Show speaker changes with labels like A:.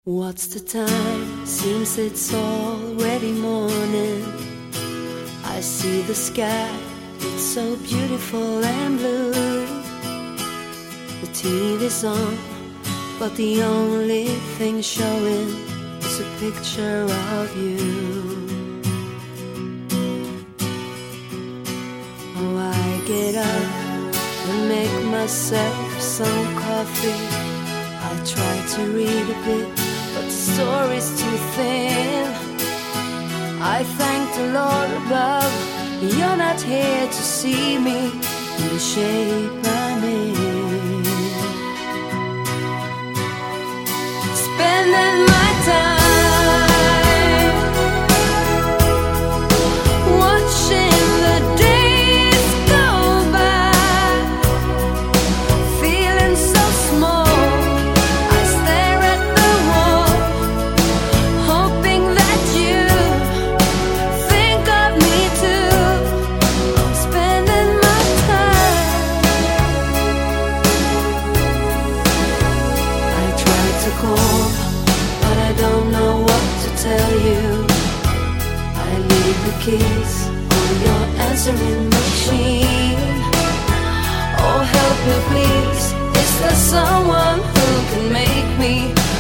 A: What's the time? Seems it's already morning. I see the sky, it's so beautiful and blue. The TV's on, but the only thing showing is a picture of you. Oh, I get up and make myself some coffee. I try to read a bit, but the story's too thin. I thank the Lord above, you're not here to see me in the shape I'm in. Spending my time watching the days go by, feeling so small. But I don't know what to tell you. I leave the keys on your answering machine. Oh, help me please. Is there someone who can make me